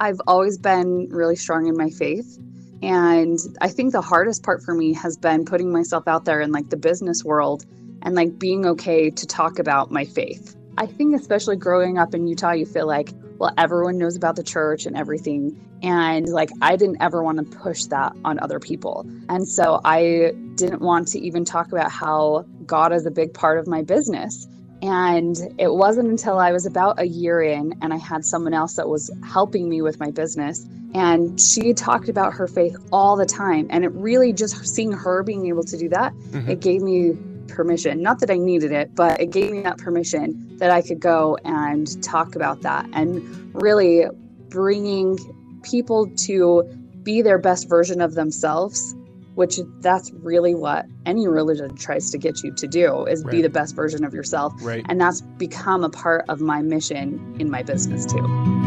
I've always been really strong in my faith. And I think the hardest part for me has been putting myself out there in like the business world and like being okay to talk about my faith. I think especially growing up in Utah, you feel like, well, everyone knows about the church and everything. And like, I didn't ever want to push that on other people. And so I didn't want to even talk about how God is a big part of my business. And it wasn't until I was about a year in and I had someone else that was helping me with my business. And she talked about her faith all the time. And it really just seeing her being able to do that, it gave me permission. Not that I needed it, but it gave me that permission that I could go and talk about that and really bringing people to be their best version of themselves, which that's really what any religion tries to get you to do is be the best version of yourself. Right. And that's become a part of my mission in my business too.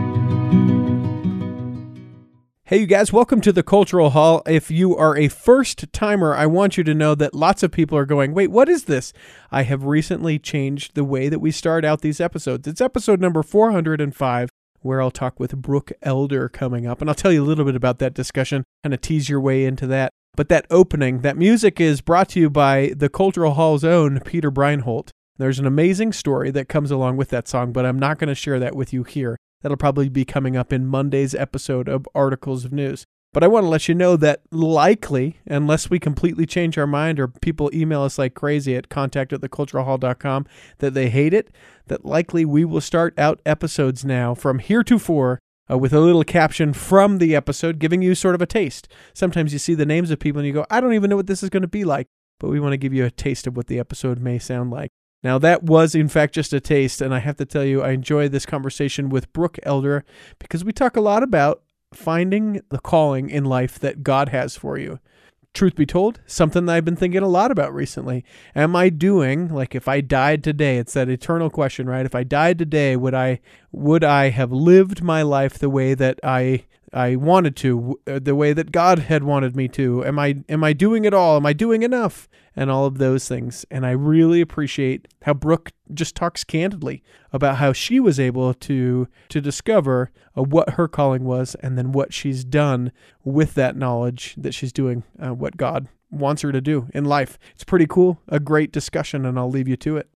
Hey, you guys, welcome to the Cultural Hall. If you are a first timer, I want you to know that lots of people are going, wait, what is this? I have recently changed the way that we start out these episodes. It's episode number 405, where I'll talk with Brooke Elder coming up. And I'll tell you a little bit about that discussion, kind of tease your way into that. But that opening, that music is brought to you by the Cultural Hall's own Peter Breinholt. There's an amazing story that comes along with that song, but I'm not going to share that with you here. That'll probably be coming up in Monday's episode of Articles of News. But I want to let you know that likely, unless we completely change our mind or people email us like crazy at contact@theculturalhall.com that they hate it, that likely we will start out episodes now from heretofore with a little caption from the episode giving you sort of a taste. Sometimes you see the names of people and you go, I don't even know what this is going to be like, but we want to give you a taste of what the episode may sound like. Now, that was, in fact, just a taste, and I have to tell you, I enjoy this conversation with Brooke Elder because we talk a lot about finding the calling in life that God has for you. Truth be told, something that I've been thinking a lot about recently. Am I doing, like if I died today, it's that eternal question, right? If I died today, would I have lived my life the way that I wanted to, the way that God had wanted me to? Am I doing it all? Am I doing enough? And all of those things. And I really appreciate how Brooke just talks candidly about how she was able to discover what her calling was and then what she's done with that knowledge that she's doing what God wants her to do in life. It's pretty cool, a great discussion, and I'll leave you to it.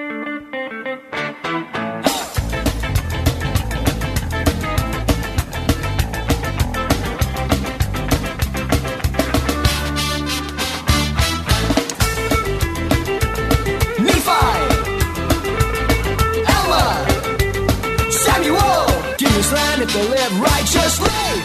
To live righteously.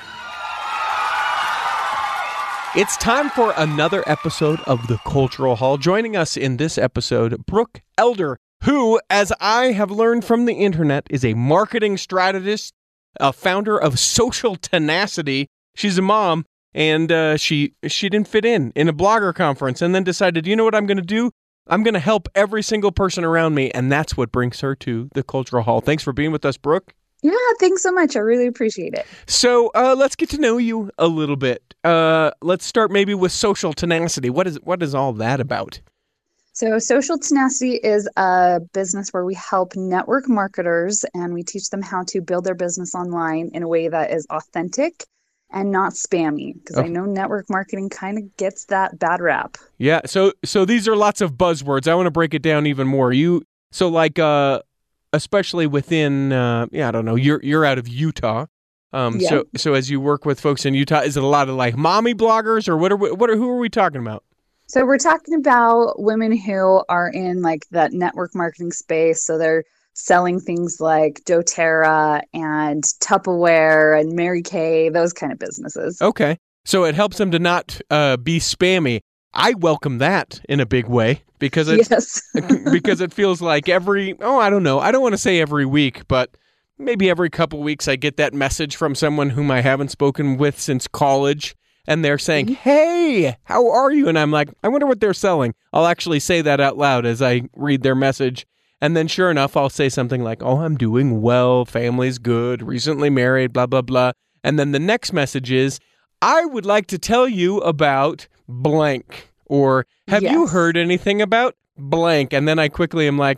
It's time for another episode of the Cultural Hall. Joining us in this episode, Brooke Elder, who, as I have learned from the internet, is a marketing strategist, a founder of Social Tenacity. She's a mom, and she didn't fit in a blogger conference, and then decided, you know what I'm going to do? I'm going to help every single person around me, and that's what brings her to the Cultural Hall. Thanks for being with us, Brooke. Yeah, thanks so much. I really appreciate it. So let's get to know you a little bit. Let's start maybe with Social Tenacity. What is all that about? So Social Tenacity is a business where we help network marketers and we teach them how to build their business online in a way that is authentic and not spammy. Because I know network marketing kind of gets that bad rap. Yeah. So these are lots of buzzwords. I want to break it down even more. Especially within, I don't know, you're out of Utah. So as you work with folks in Utah, is it a lot of like mommy bloggers or who are we talking about? So we're talking about women who are in like that network marketing space. So they're selling things like doTERRA and Tupperware and Mary Kay, those kind of businesses. Okay. So it helps them to not be spammy. I welcome that in a big way because because it feels like I don't know. I don't want to say every week, but maybe every couple weeks I get that message from someone whom I haven't spoken with since college. And they're saying, hey, how are you? And I'm like, I wonder what they're selling. I'll actually say that out loud as I read their message. And then sure enough, I'll say something like, oh, I'm doing well. Family's good. Recently married, blah, blah, blah. And then the next message is, I would like to tell you about blank. Or have you heard anything about blank? And then I quickly am like,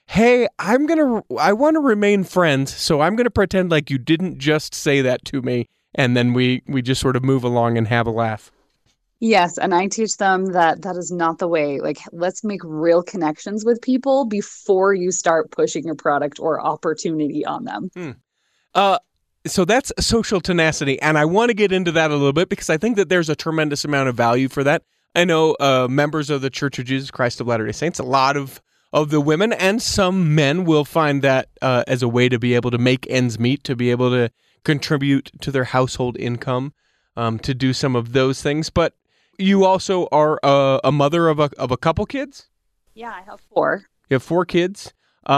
hey, I want to remain friends, so I'm going to pretend like you didn't just say that to me, and then we just sort of move along and have a laugh. Yes, and I teach them that that is not the way. Like, let's make real connections with people before you start pushing your product or opportunity on them. Uh, so that's social tenacity, and I want to get into that a little bit because I think that there's a tremendous amount of value for that. I know members of the Church of Jesus Christ of Latter-day Saints, a lot of the women and some men will find that as a way to be able to make ends meet, to be able to contribute to their household income, to do some of those things. But you also are a mother of a couple kids? Yeah, I have 4. You have 4 kids.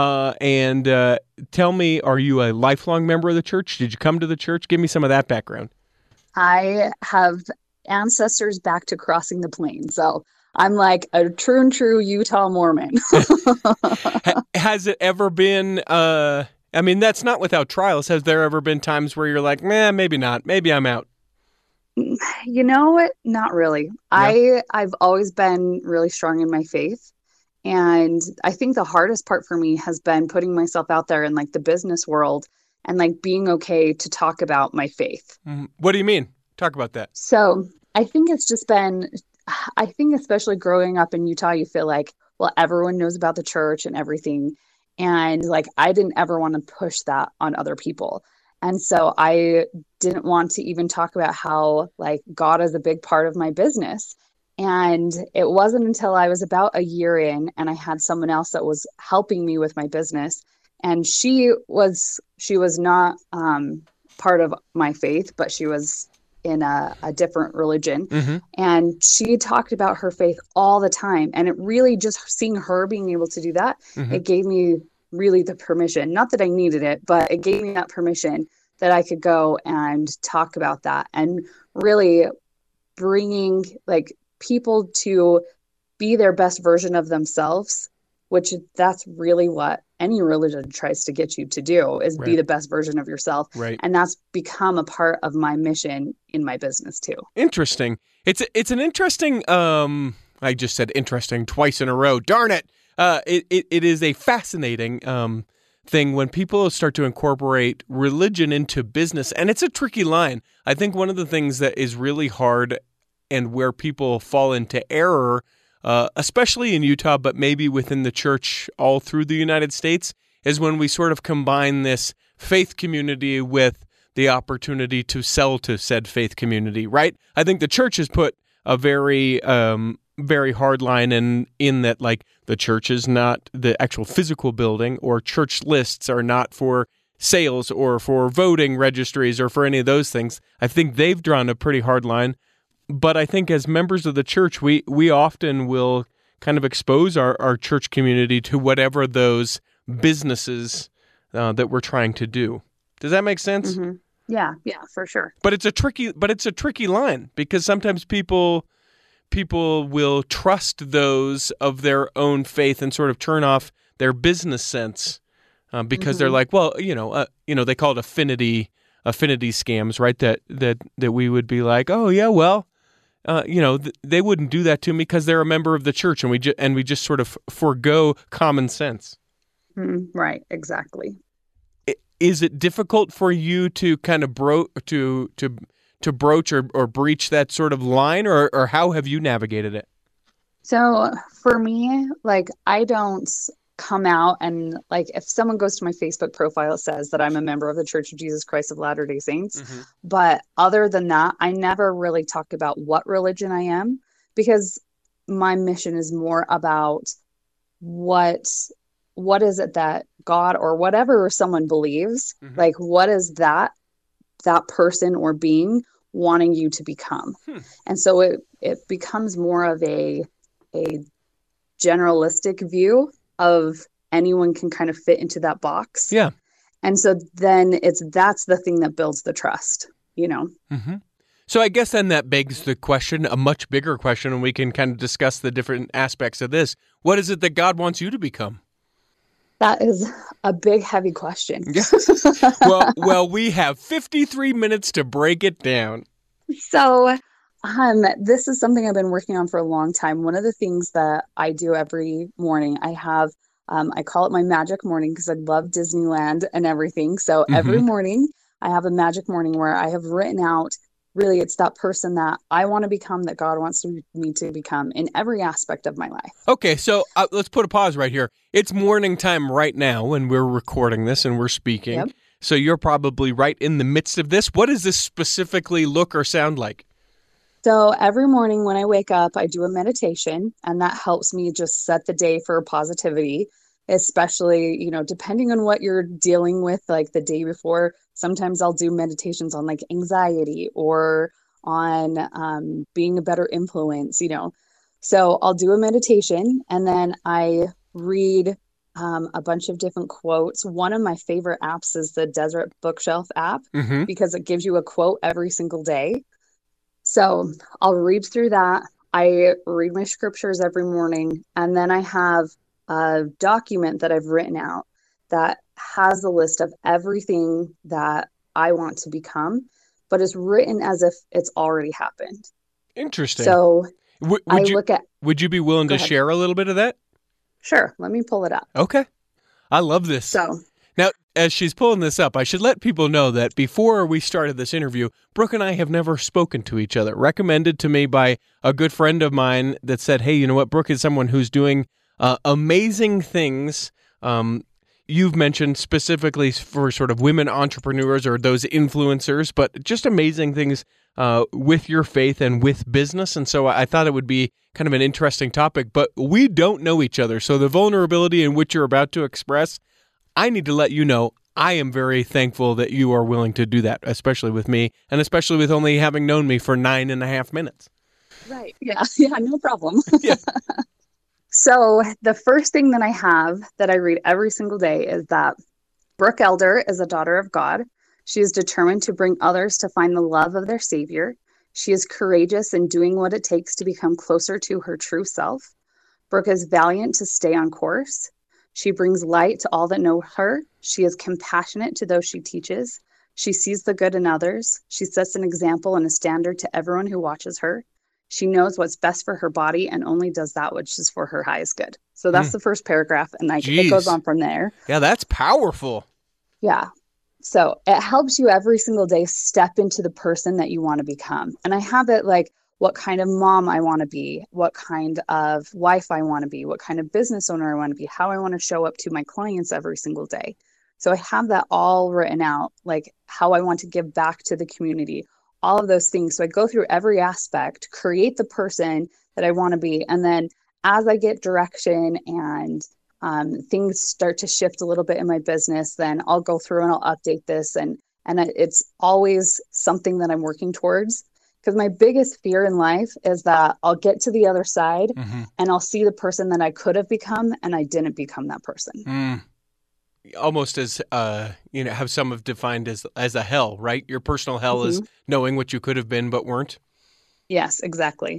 And tell me, are you a lifelong member of the church? Did you come to the church? Give me some of that background. I have ancestors back to crossing the plains. So I'm like a true and true Utah Mormon. Has it ever been, I mean, that's not without trials. Has there ever been times where you're like, maybe not. Maybe I'm out? You know what? Not really. Yeah. I've always been really strong in my faith. And I think the hardest part for me has been putting myself out there in like the business world and like being okay to talk about my faith. What do you mean? Talk about that. So I think it's just been, I think especially growing up in Utah, you feel like, well, everyone knows about the church and everything. And like, I didn't ever want to push that on other people. And so I didn't want to even talk about how like God is a big part of my business. And it wasn't until I was about a year in and I had someone else that was helping me with my business. And she was not part of my faith, but she was in a different religion. Mm-hmm. And she talked about her faith all the time. And it really just seeing her being able to do that, Mm-hmm. it gave me really the permission, not that I needed it, but it gave me that permission that I could go and talk about that and really bringing like people to be their best version of themselves, which that's really what any religion tries to get you to do is be Right. the best version of yourself. Right. And that's become a part of my mission in my business too. Interesting. It's an interesting, I just said interesting twice in a row. Darn it. It is a fascinating thing when people start to incorporate religion into business, and it's a tricky line. I think one of the things that is really hard and where people fall into error, especially in Utah, but maybe within the church all through the United States, is when we sort of combine this faith community with the opportunity to sell to said faith community, right? I think the church has put a very hard line in that, like, the church is not the actual physical building, or church lists are not for sales or for voting registries or for any of those things. I think they've drawn a pretty hard line. But I think as members of the church, we often will kind of expose our church community to whatever those businesses that we're trying to do. Does that make sense? Mm-hmm. Yeah, for sure. But it's a tricky line because sometimes people will trust those of their own faith and sort of turn off their business sense because they're like, well, they call it affinity scams, right? That we would be like, oh yeah, well, they wouldn't do that to me because they're a member of the church, and we just sort of forego common sense. Right, exactly. Is it difficult for you to kind of broach or breach that sort of line, or how have you navigated it? So for me, like, I don't come out and, like, if someone goes to my Facebook profile, it says that I'm a member of the Church of Jesus Christ of Latter-day Saints. Mm-hmm. But other than that, I never really talk about what religion I am, because my mission is more about what is it that God or whatever someone believes, like, what is that person or being wanting you to become? And so it becomes more of a generalistic view of anyone can kind of fit into that box. Yeah. And so then that's the thing that builds the trust, Mm-hmm. So I guess then that begs the question, a much bigger question, and we can kind of discuss the different aspects of this. What is it that God wants you to become? That is a big, heavy question. Yeah. Well, we have 53 minutes to break it down. So this is something I've been working on for a long time. One of the things that I do every morning, I have I call it my magic morning because I love Disneyland and everything. So every morning I have a magic morning where I have written out, really, it's that person that I want to become, that God wants me to become in every aspect of my life. Okay, so let's put a pause right here. It's morning time right now when we're recording this and we're speaking. Yep. So you're probably right in the midst of this. What does this specifically look or sound like? So every morning when I wake up, I do a meditation, and that helps me just set the day for positivity, especially, depending on what you're dealing with, like the day before. Sometimes I'll do meditations on like anxiety or on being a better influence. So I'll do a meditation, and then I read a bunch of different quotes. One of my favorite apps is the Deseret Bookshelf app because it gives you a quote every single day. So I'll read through that. I read my scriptures every morning, and then I have a document that I've written out that has the list of everything that I want to become, but it's written as if it's already happened. Interesting. So would you be willing to share a little bit of that? Sure. Let me pull it up. Okay. I love this. So now, as she's pulling this up, I should let people know that before we started this interview, Brooke and I have never spoken to each other. Recommended to me by a good friend of mine that said, hey, you know what? Brooke is someone who's doing amazing things. You've mentioned specifically for sort of women entrepreneurs or those influencers, but just amazing things with your faith and with business. And so I thought it would be kind of an interesting topic, but we don't know each other. So the vulnerability in which you're about to express, I need to let you know I am very thankful that you are willing to do that, especially with me, and especially with only having known me for 9.5 minutes. Right. Yeah, no problem. Yeah. So the first thing that I have that I read every single day is that Brooke Elder is a daughter of God. She is determined to bring others to find the love of their Savior. She is courageous in doing what it takes to become closer to her true self. Brooke is valiant to stay on course. She brings light to all that know her. She is compassionate to those she teaches. She sees the good in others. She sets an example and a standard to everyone who watches her. She knows what's best for her body and only does that which is for her highest good. So that's the first paragraph, and it goes on from there. Yeah, that's powerful. Yeah. So it helps you every single day step into the person that you want to become. And I have it like what kind of mom I want to be, what kind of wife I want to be, what kind of business owner I want to be, how I want to show up to my clients every single day. So I have that all written out, like how I want to give back to the community, all of those things. So I go through every aspect, create the person that I want to be. And then as I get direction and things start to shift a little bit in my business, then I'll go through and I'll update this. And it's always something that I'm working towards. Because my biggest fear in life is that I'll get to the other side and I'll see the person that I could have become and I didn't become that person. Almost as, have some have defined as a hell, right? Your personal hell is knowing what you could have been but weren't. Yes, exactly.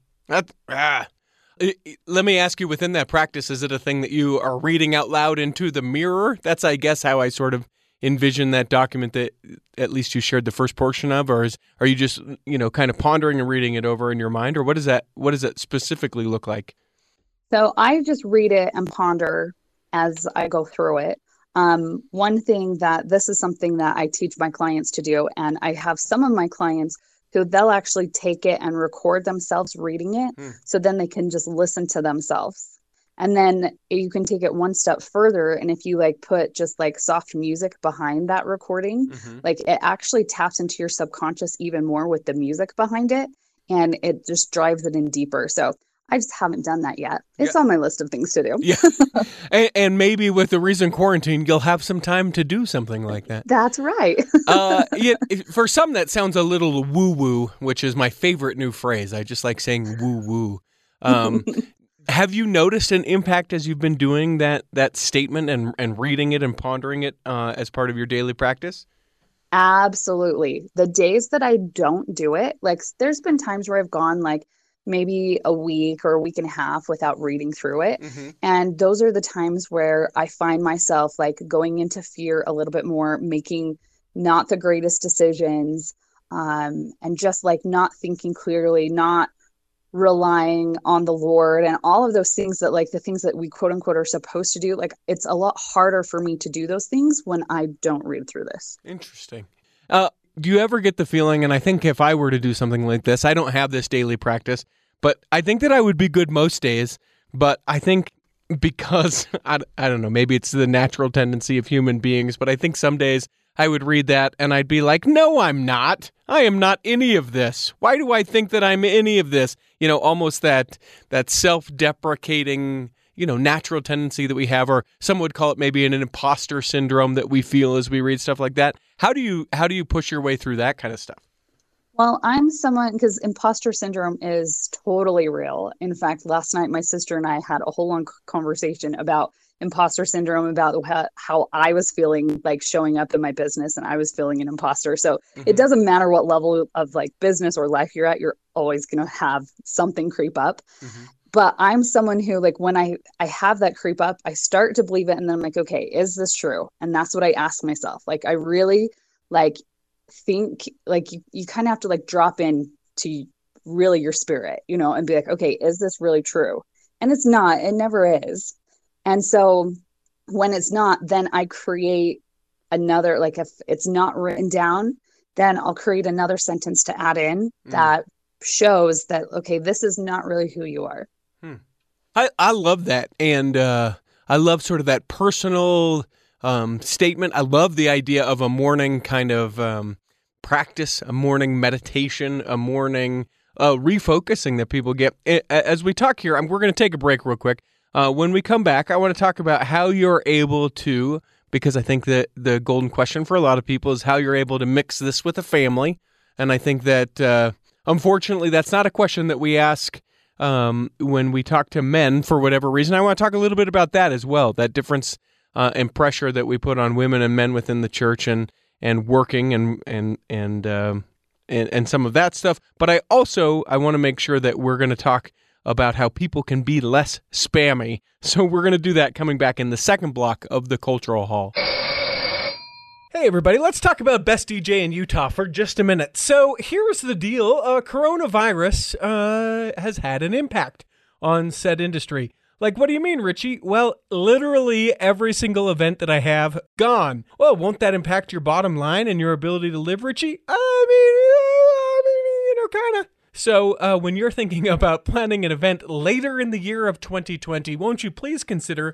Let me ask you, within that practice, is it a thing that you are reading out loud into the mirror? That's, I guess, how I sort of envision that document that at least you shared the first portion of, or are you just, kind of pondering and reading it over in your mind, or what does that specifically look like? So I just read it and ponder as I go through it. One thing this is something that I teach my clients to do, and I have some of my clients who they'll actually take it and record themselves reading it, so then they can just listen to themselves. And then you can take it one step further. And if you put just soft music behind that recording, it actually taps into your subconscious even more with the music behind it. And it just drives it in deeper. So I just haven't done that yet. It's on my list of things to do. Yeah. And maybe with the recent quarantine, you'll have some time to do something like that. That's right. For some, that sounds a little woo-woo, which is my favorite new phrase. I just like saying woo-woo. Have you noticed an impact as you've been doing that statement and reading it and pondering it as part of your daily practice? Absolutely. The days that I don't do it, there's been times where I've gone maybe a week or a week and a half without reading through it. And those are the times where I find myself going into fear a little bit more, making not the greatest decisions, and just not thinking clearly, not relying on the Lord and all of those things that like the things that we quote unquote are supposed to do. Like it's a lot harder for me to do those things when I don't read through this. Interesting. Do you ever get the feeling, and I think if I were to do something like this, I don't have this daily practice, but I think that I would be good most days, but I think because, I don't know, maybe it's the natural tendency of human beings, but I think some days I would read that and I'd be like, no, I'm not. I am not any of this. Why do I think that I'm any of this? You know, almost that self-deprecating, you know, natural tendency that we have, or some would call it maybe an imposter syndrome that we feel as we read stuff like that. How do you push your way through that kind of stuff? Well, I'm someone, because imposter syndrome is totally real. In fact, last night, my sister and I had a whole long conversation about imposter syndrome, about how I was feeling like showing up in my business and I was feeling an imposter. So it doesn't matter what level of like business or life you're at, you're always going to have something creep up. But I'm someone who like when I have that creep up, I start to believe it. And then I'm like, okay, is this true? And that's what I ask myself. Like, I really like think like you kind of have to like drop in to really your spirit, you know, and be like, okay, is this really true? And it's not, it never is. And so when it's not, then I create another, like if it's not written down, then I'll create another sentence to add in that shows that, okay, this is not really who you are. I love that. And I love sort of that personal statement. I love the idea of a morning kind of practice, a morning meditation, a morning refocusing that people get. As we talk here, we're going to take a break real quick. When we come back, I want to talk about how you're able to, because I think that the golden question for a lot of people is how you're able to mix this with a family. And I think that, unfortunately, that's not a question that we ask when we talk to men for whatever reason. I want to talk a little bit about that as well, that difference and pressure that we put on women and men within the church and working and some of that stuff. But I want to make sure that we're going to talk about how people can be less spammy. So we're going to do that coming back in the second block of the Cultural Hall. Hey everybody, let's talk about Best DJ in Utah for just a minute. So here's the deal. Coronavirus has had an impact on said industry. Like, what do you mean, Richie? Well, literally every single event that I have, gone. Well, won't that impact your bottom line and your ability to live, Richie? I mean, kind of. So when you're thinking about planning an event later in the year of 2020, won't you please consider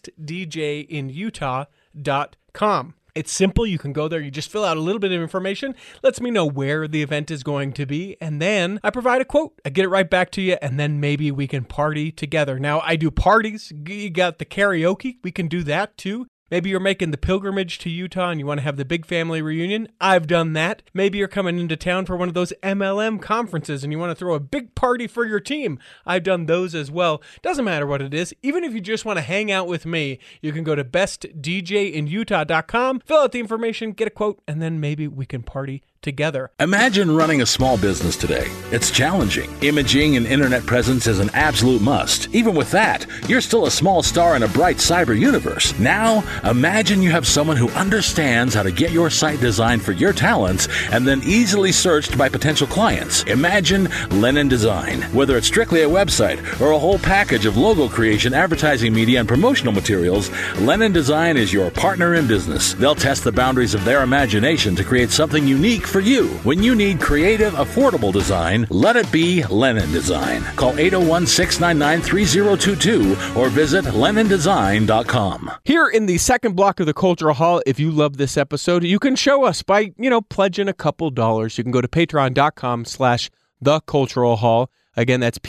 bestdjinutah.com. It's simple. You can go there. You just fill out a little bit of information, lets me know where the event is going to be, and then I provide a quote. I get it right back to you, and then maybe we can party together. Now, I do parties. You got the karaoke. We can do that too. Maybe you're making the pilgrimage to Utah and you want to have the big family reunion. I've done that. Maybe you're coming into town for one of those MLM conferences and you want to throw a big party for your team. I've done those as well. Doesn't matter what it is. Even if you just want to hang out with me, you can go to bestdjinutah.com, fill out the information, get a quote, and then maybe we can party together. Imagine running a small business today. It's challenging. Imaging and internet presence is an absolute must. Even with that, you're still a small star in a bright cyber universe. Now, imagine you have someone who understands how to get your site designed for your talents and then easily searched by potential clients. Imagine Lennon Design. Whether it's strictly a website or a whole package of logo creation, advertising media, and promotional materials, Lennon Design is your partner in business. They'll test the boundaries of their imagination to create something unique for you. When you need creative, affordable design, let it be Lennon Design. Call 801-699-3022 or visit LennonDesign.com. Here in the second block of the Cultural Hall, if you love this episode, you can show us by, pledging a couple dollars. You can go to patreon.com/theculturalhall. Again, that's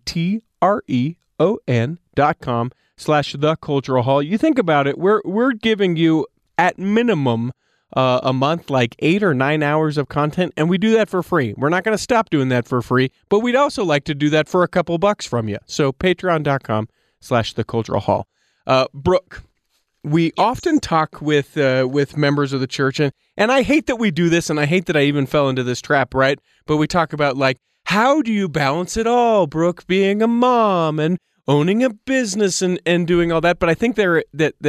patreon.com/theculturalhall. You think about it, we're giving you at minimum a month, like 8 or 9 hours of content, and we do that for free. We're not going to stop doing that for free, but we'd also like to do that for a couple bucks from you. So patreon.com/theculturalhall. Brooke, we often talk with members of the church, and I hate that we do this, and I hate that I even fell into this trap, right? But we talk about, like, how do you balance it all, Brooke, being a mom and owning a business and doing all that? But I think there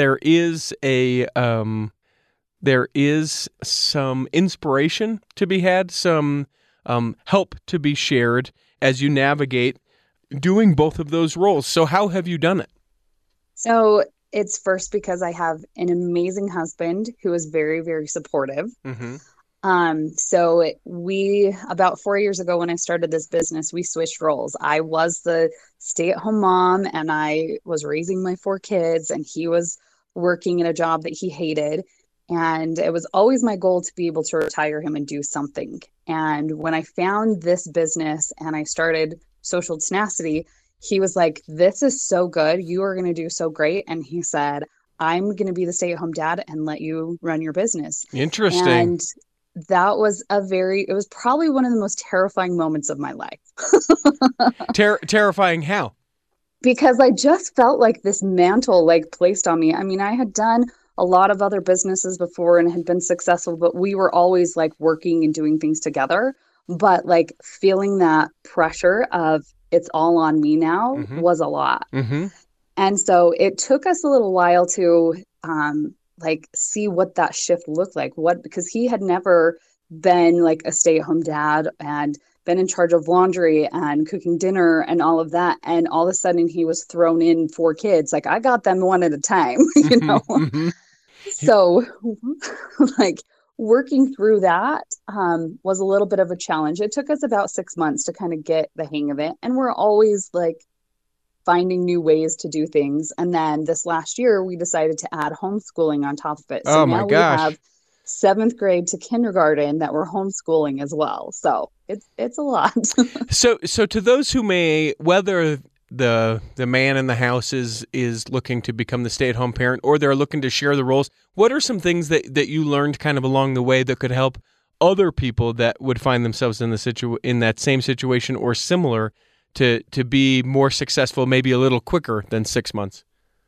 is some inspiration to be had, some help to be shared as you navigate doing both of those roles. So how have you done it? So it's first because I have an amazing husband who is very, very supportive. Mm-hmm. So we, about 4 years ago when I started this business, we switched roles. I was the stay-at-home mom and I was raising my 4 kids, and he was working in a job that he hated. And it was always my goal to be able to retire him and do something. And when I found this business and I started Social Tenacity, he was like, this is so good. You are going to do so great. And he said, I'm going to be the stay-at-home dad and let you run your business. Interesting. And that was it was probably one of the most terrifying moments of my life. Terrifying how? Because I just felt like this mantle like placed on me. I mean, I had done a lot of other businesses before and had been successful, but we were always like working and doing things together. But like feeling that pressure of it's all on me now was a lot. Mm-hmm. And so it took us a little while to like see what that shift looked like. Because he had never been like a stay-at-home dad and been in charge of laundry and cooking dinner and all of that. And all of a sudden he was thrown in 4 kids. Like I got them one at a time, you know? Mm-hmm. So like working through that was a little bit of a challenge. It took us about 6 months to kind of get the hang of it. And we're always like finding new ways to do things. And then this last year, we decided to add homeschooling on top of it. So my now gosh. we have 7th grade to kindergarten that we're homeschooling as well. So it's a lot. So to those who may, whether the man in the house is looking to become the stay-at-home parent or they're looking to share the roles, what are some things that you learned kind of along the way that could help other people that would find themselves in in that same situation or similar to be more successful, maybe a little quicker than 6 months?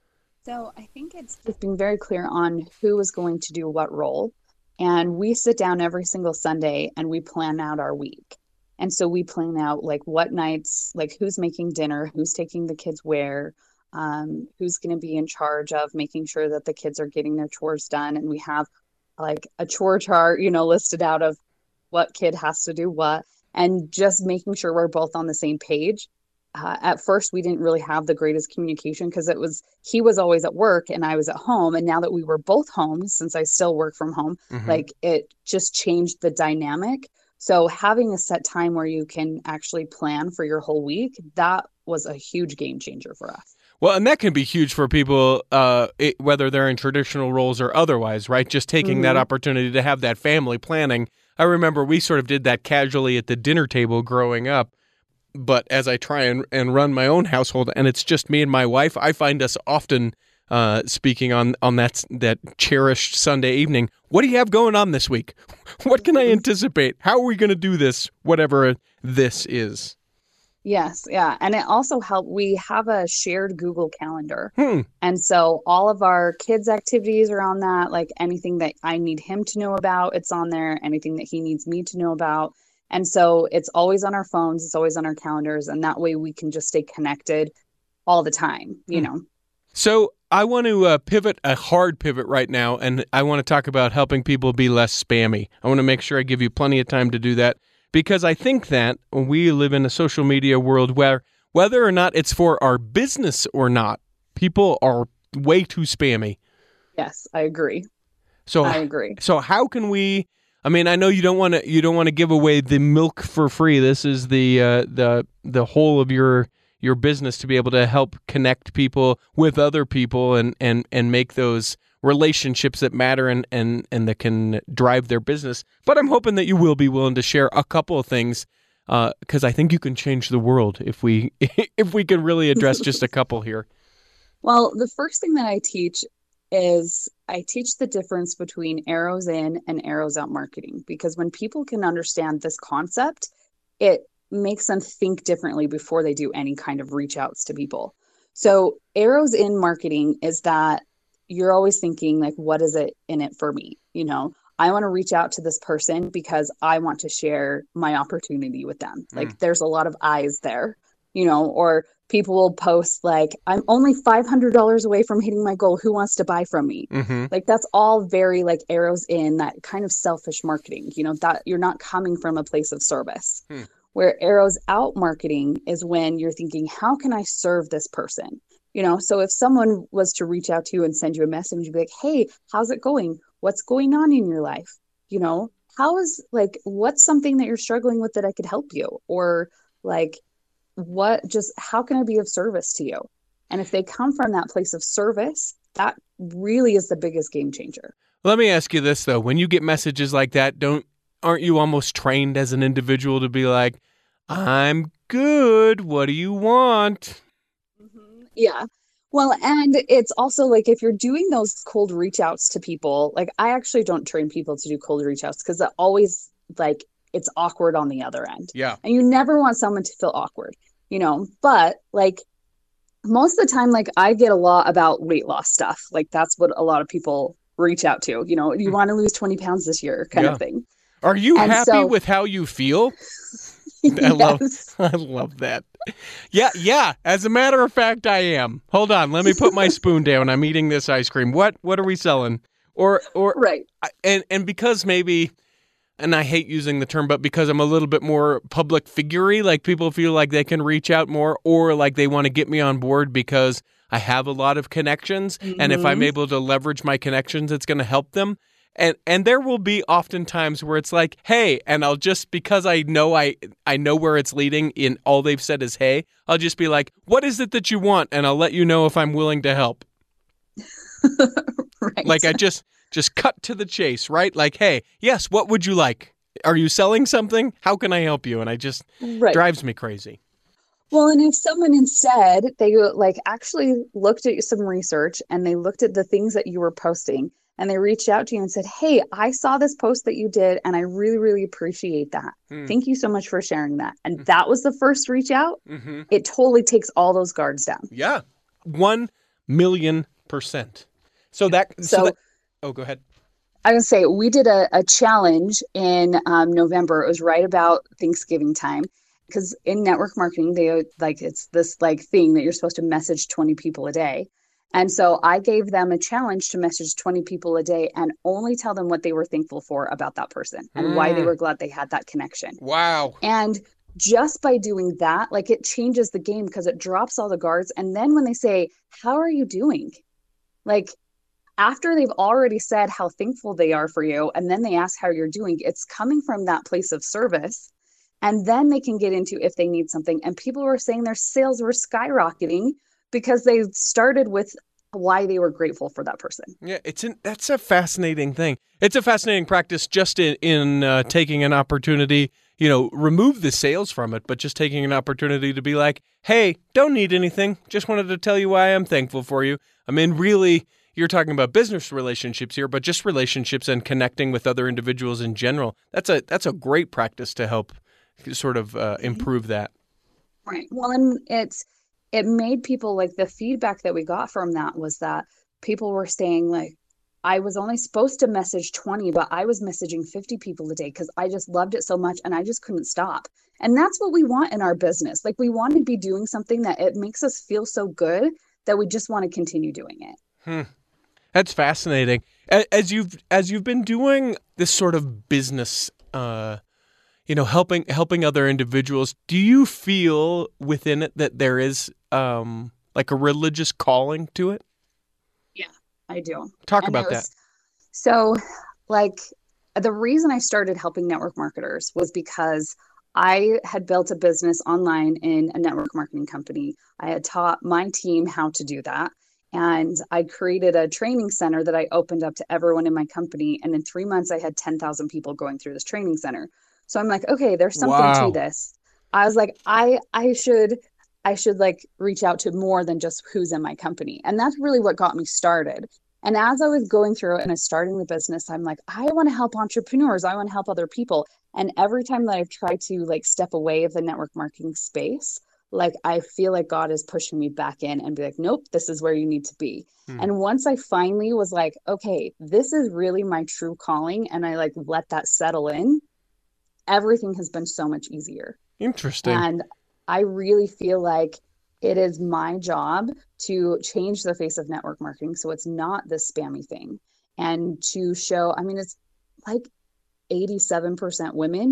So I think it's just being very clear on who is going to do what role. And we sit down every single Sunday and we plan out our week. And so we plan out like what nights, like who's making dinner, who's taking the kids where, who's going to be in charge of making sure that the kids are getting their chores done. And we have like a chore chart, you know, listed out of what kid has to do what, and just making sure we're both on the same page. At first, we didn't really have the greatest communication because he was always at work and I was at home. And now that we were both home, since I still work from home, like it just changed the dynamic. So having a set time where you can actually plan for your whole week, that was a huge game changer for us. Well, and that can be huge for people, whether they're in traditional roles or otherwise, right? Just taking that opportunity to have that family planning. I remember we sort of did that casually at the dinner table growing up. But as I try and run my own household, and it's just me and my wife, I find us often speaking on that cherished Sunday evening. What do you have going on this week? What can I anticipate? How are we going to do this, whatever this is? Yes, yeah. And it also helped. We have a shared Google Calendar. And so all of our kids' activities are on that. Like anything that I need him to know about, it's on there. Anything that he needs me to know about. And so it's always on our phones. It's always on our calendars. And that way we can just stay connected all the time, you know. So I want to pivot, a hard pivot right now. And I want to talk about helping people be less spammy. I want to make sure I give you plenty of time to do that. Because I think that we live in a social media world where whether or not it's for our business or not, people are way too spammy. Yes, I agree. So how can we? I mean, I know you don't want to give away the milk for free. This is the whole of your business, to be able to help connect people with other people and make those relationships that matter and that can drive their business. But I'm hoping that you will be willing to share a couple of things, because I think you can change the world if we can really address just a couple here. Well, the first thing that I teach is I teach the difference between arrows in and arrows out marketing, because when people can understand this concept, it makes them think differently before they do any kind of reach outs to people. So arrows in marketing is that you're always thinking like, what is it in it for me? You know, I want to reach out to this person because I want to share my opportunity with them. Like there's a lot of eyes there, you know, or people will post like, I'm only $500 away from hitting my goal. Who wants to buy from me? Like that's all very like arrows in, that kind of selfish marketing, you know, that you're not coming from a place of service. Where arrows out marketing is when you're thinking, how can I serve this person? So if someone was to reach out to you and send you a message, you'd be like, hey, how's it going? What's going on in your life? What's something that you're struggling with that I could help you? Or like, how can I be of service to you? And if they come from that place of service, that really is the biggest game changer. Let me ask you this, though. When you get messages like that, aren't you almost trained as an individual to be like, I'm good. What do you want? Yeah. Well, and it's also like if you're doing those cold reach outs to people, like I actually don't train people to do cold reach outs because it always like it's awkward on the other end. Yeah. And you never want someone to feel awkward, but like most of the time, like I get a lot about weight loss stuff. Like that's what a lot of people reach out to, you want to lose 20 pounds this year kind of thing. Are you happy with how you feel? Yes. I love that. Yeah. As a matter of fact, I am. Hold on. Let me put my spoon down. I'm eating this ice cream. What are we selling? Or right. And because maybe, and I hate using the term, but because I'm a little bit more public figure-y, like people feel like they can reach out more, or like they want to get me on board because I have a lot of connections. Mm-hmm. And if I'm able to leverage my connections, it's going to help them. And there will be often times where it's like, hey, and I'll just, because I know I know where it's leading in all they've said is, hey, I'll just be like, what is it that you want? And I'll let you know if I'm willing to help. Right. Like I just cut to the chase, right? Like, hey, yes, what would you like? Are you selling something? How can I help you? And I just drives me crazy. Well, and if someone instead, they like actually looked at some research and they looked at the things that you were posting and they reached out to you and said, hey, I saw this post that you did and I really, really appreciate that. Thank you so much for sharing that. And that was the first reach out. Mm-hmm. It totally takes all those guards down. Yeah. 1,000,000%. So go ahead. I would say we did a challenge in November. It was right about Thanksgiving time. Because in network marketing, it's this like thing that you're supposed to message 20 people a day. And so I gave them a challenge to message 20 people a day and only tell them what they were thankful for about that person and why they were glad they had that connection. Wow. And just by doing that, like it changes the game because it drops all the guards. And then when they say, how are you doing? Like after they've already said how thankful they are for you, and then they ask how you're doing, it's coming from that place of service. And then they can get into if they need something. And people were saying their sales were skyrocketing because they started with why they were grateful for that person. Yeah, that's a fascinating thing. It's a fascinating practice just in taking an opportunity, remove the sales from it, but just taking an opportunity to be like, hey, don't need anything. Just wanted to tell you why I'm thankful for you. I mean, really, you're talking about business relationships here, but just relationships and connecting with other individuals in general. That's a great practice to help sort of improve that. Right. Well, and it made people like the feedback that we got from that was that people were saying like, I was only supposed to message 20, but I was messaging 50 people a day because I just loved it so much and I just couldn't stop. And that's what we want in our business. Like we want to be doing something that it makes us feel so good that we just want to continue doing it. That's fascinating. As you've been doing this sort of business, helping other individuals, do you feel within it that there is like a religious calling to it? Yeah, I do. Talk about that. So like the reason I started helping network marketers was because I had built a business online in a network marketing company. I had taught my team how to do that. And I created a training center that I opened up to everyone in my company. And in 3 months, I had 10,000 people going through this training center. So I'm like, okay, there's something to this. I was like, I should like reach out to more than just who's in my company. And that's really what got me started. And as I was going through it and I was starting the business, I'm like, I want to help entrepreneurs. I want to help other people. And every time that I've tried to like step away of the network marketing space, like I feel like God is pushing me back in and be like, nope, this is where you need to be. And once I finally was like, okay, this is really my true calling. And I like let that settle in. Everything has been so much easier. Interesting. And I really feel like it is my job to change the face of network marketing. So it's not this spammy thing. And to show, I mean, it's like 87% women.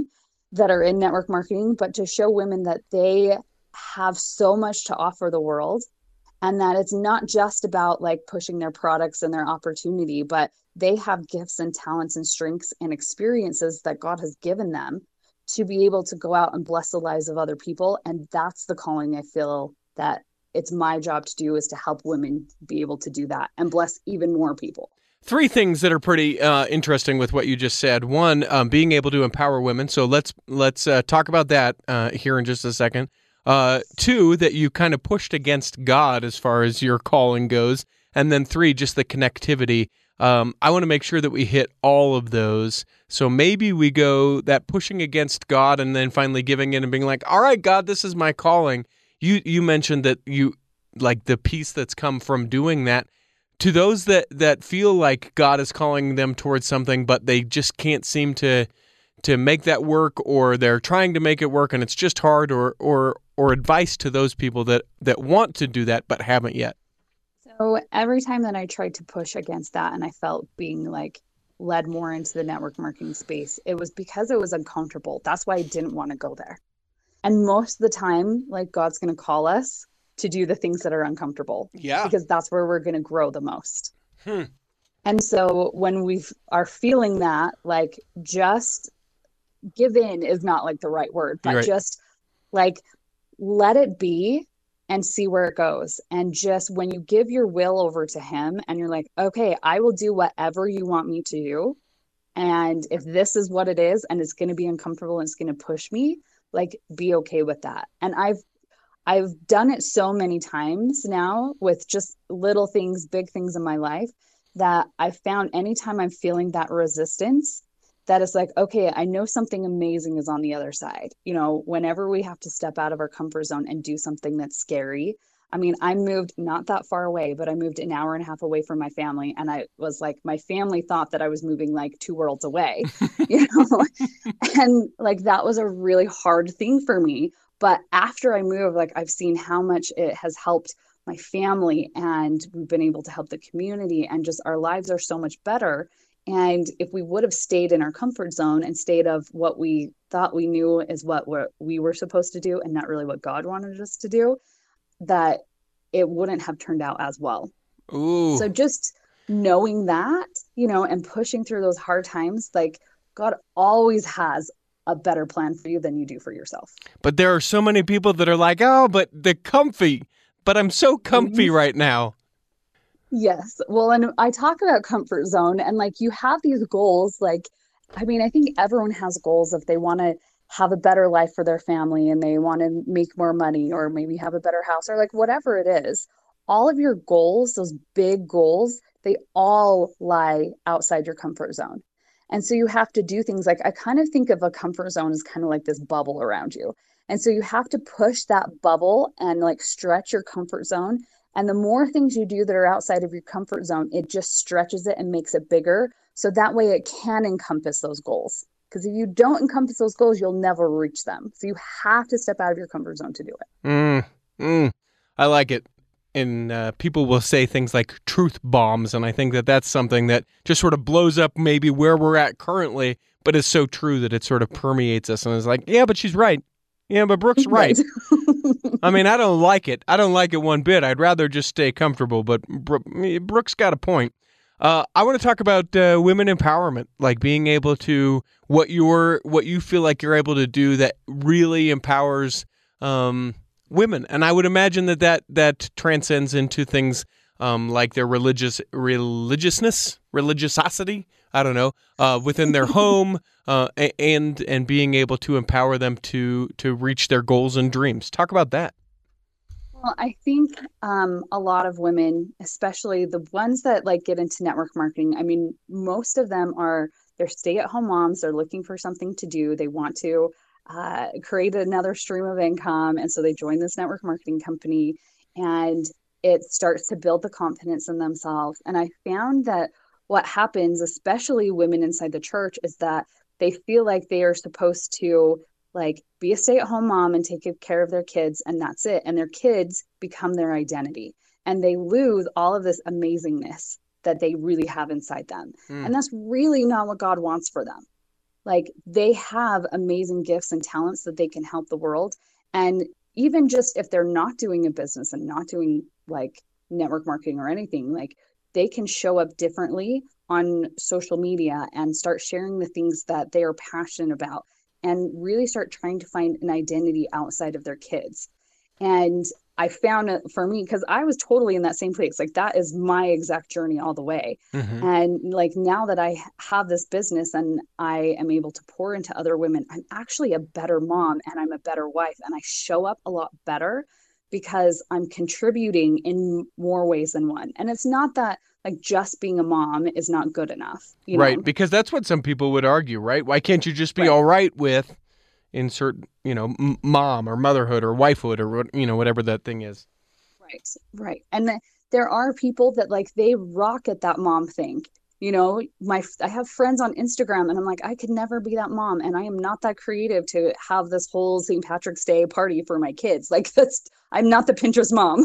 that are in network marketing, but to show women that they have so much to offer the world, and that it's not just about like pushing their products and their opportunity, but they have gifts and talents and strengths and experiences that God has given them to be able to go out and bless the lives of other people. And that's the calling I feel that it's my job to do, is to help women be able to do that and bless even more people. Three things that are pretty interesting with what you just said. One, being able to empower women. So let's talk about that here in just a second. Two, that you kind of pushed against God as far as your calling goes. And then three, just the connectivity. I want to make sure that we hit all of those. So maybe we go that pushing against God and then finally giving in and being like, all right, God, this is my calling. You mentioned that you like the peace that's come from doing that. To those that feel like God is calling them towards something, but they just can't seem to make that work, or they're trying to make it work and it's just hard, or advice to those people that want to do that but haven't yet. So every time that I tried to push against that and I felt being like led more into the network marketing space, it was because it was uncomfortable. That's why I didn't want to go there. And most of the time, like, God's going to call us to do the things that are uncomfortable. Yeah. Because that's where we're going to grow the most. And so when we are feeling that, like, just give in is not like the right word, but just like let it be and see where it goes. And just when you give your will over to him and you're like, okay, I will do whatever you want me to do. And if this is what it is and it's going to be uncomfortable and it's going to push me, like, be okay with that. And I've done it so many times now with just little things, big things in my life, that I found anytime I'm feeling that resistance, that it's like, okay, I know something amazing is on the other side. You know, whenever we have to step out of our comfort zone and do something that's scary. I mean, I moved not that far away, but I moved an hour and a half away from my family. And I was like, my family thought that I was moving like 2 worlds away, you know, and like, that was a really hard thing for me. But after I moved, like, I've seen how much it has helped my family, and we've been able to help the community, and just our lives are so much better. And if we would have stayed in our comfort zone and stayed of what we thought we knew is what we were supposed to do and not really what God wanted us to do, that it wouldn't have turned out as well. Ooh. So just knowing that, you know, and pushing through those hard times, like, God always has a better plan for you than you do for yourself. But there are so many people that are like, oh, but I'm so comfy right now. Yes. Well, and I talk about comfort zone, and like, you have these goals. Like, I mean, I think everyone has goals if they want to have a better life for their family and they want to make more money, or maybe have a better house, or like whatever it is. All of your goals, those big goals, they all lie outside your comfort zone. And so you have to do things like, I kind of think of a comfort zone as kind of like this bubble around you. And so you have to push that bubble and like stretch your comfort zone. And the more things you do that are outside of your comfort zone, it just stretches it and makes it bigger. So that way it can encompass those goals. Because if you don't encompass those goals, you'll never reach them. So you have to step out of your comfort zone to do it. I like it. And people will say things like truth bombs, and I think that that's something that just sort of blows up maybe where we're at currently, but is so true that it sort of permeates us and is like, yeah, but she's right. Yeah, but Brooke's right. I mean, I don't like it. I don't like it one bit. I'd rather just stay comfortable, but Brooke's got a point. I want to talk about women empowerment, like being able to, what you feel like you're able to do that really empowers women. And I would imagine that transcends into things like their religiosity, I don't know, within their home, and being able to empower them to reach their goals and dreams. Talk about that. Well, I think a lot of women, especially the ones that like get into network marketing, I mean, most of them they're stay-at-home moms. They're looking for something to do. They want to create another stream of income. And so they join this network marketing company, and it starts to build the confidence in themselves. And I found that what happens, especially women inside the church, is that they feel like they are supposed to like be a stay-at-home mom and take care of their kids, and that's it. And their kids become their identity, and they lose all of this amazingness that they really have inside them. And that's really not what God wants for them. like they have amazing gifts and talents that they can help the world. And even just if they're not doing a business and not doing like network marketing or anything, like they can show up differently on social media and start sharing the things that they are passionate about and really start trying to find an identity outside of their kids. And I found it for me, because I was totally in that same place. Like that is my exact journey all the way. Mm-hmm. And like now that I have this business and I am able to pour into other women, I'm actually a better mom and I'm a better wife. And I show up a lot better because I'm contributing in more ways than one. And it's not that like just being a mom is not good enough. You know? Right. Because that's what some people would argue, right? Why can't you just be all right with insert, mom or motherhood or wifehood or, whatever that thing is. Right. And there are people that like, they rock at that mom thing. I have friends on Instagram and I'm like, I could never be that mom. And I am not that creative to have this whole St. Patrick's Day party for my kids. Like I'm not the Pinterest mom,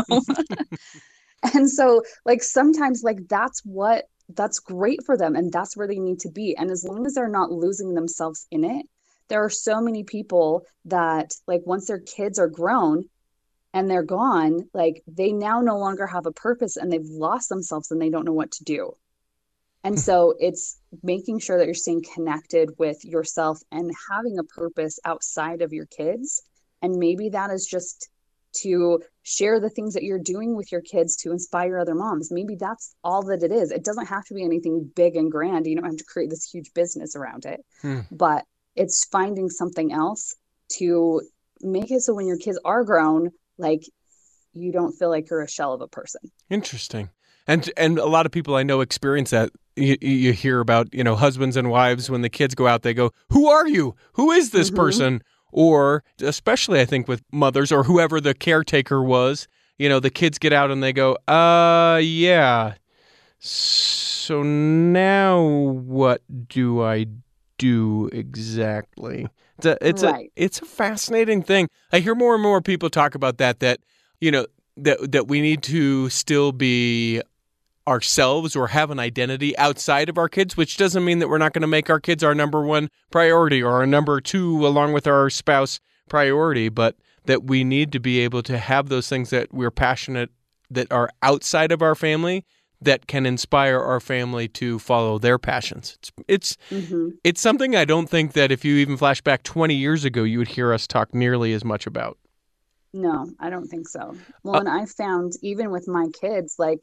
And so like, sometimes like, that's great for them. And that's where they need to be. And as long as they're not losing themselves in it, there are so many people that like once their kids are grown and they're gone, like they now no longer have a purpose and they've lost themselves and they don't know what to do. And so it's making sure that you're staying connected with yourself and having a purpose outside of your kids. And maybe that is just to share the things that you're doing with your kids to inspire other moms. Maybe that's all that it is. It doesn't have to be anything big and grand. You don't have to create this huge business around it, but it's finding something else to make it so when your kids are grown, like you don't feel like you're a shell of a person. Interesting. And a lot of people I know experience that. You hear about, husbands and wives, when the kids go out, they go, "Who are you? Who is this person?" Or especially I think with mothers or whoever the caretaker was, the kids get out and they go, yeah. So now what do I do exactly? It's a fascinating thing. I hear more and more people talk about that we need to still be ourselves or have an identity outside of our kids, which doesn't mean that we're not going to make our kids our number one priority or our number two along with our spouse priority, but that we need to be able to have those things that we're passionate that are outside of our family that can inspire our family to follow their passions. It's something I don't think that if you even flash back 20 years ago, you would hear us talk nearly as much about. No, I don't think so. Well, and I found even with my kids, like